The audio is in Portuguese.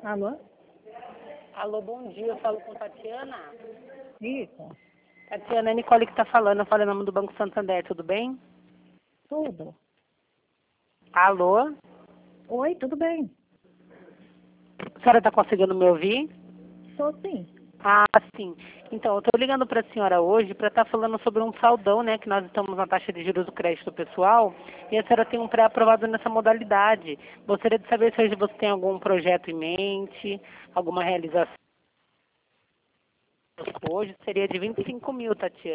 Alô? Alô, bom dia. Eu falo com Tatiana. Isso. Tatiana, é Nicole que está falando. Eu falo em nome do Banco Santander, tudo bem? Tudo. Alô? Oi, tudo bem? A senhora está conseguindo me ouvir? Sou sim. Ah, sim. Então, eu estou ligando para a senhora hoje para estar falando sobre um saldão, né, que nós estamos na taxa de juros do crédito pessoal, e a senhora tem um pré-aprovado nessa modalidade. Gostaria de saber se hoje você tem algum projeto em mente, alguma realização. Hoje seria de 25 mil, Tatiana.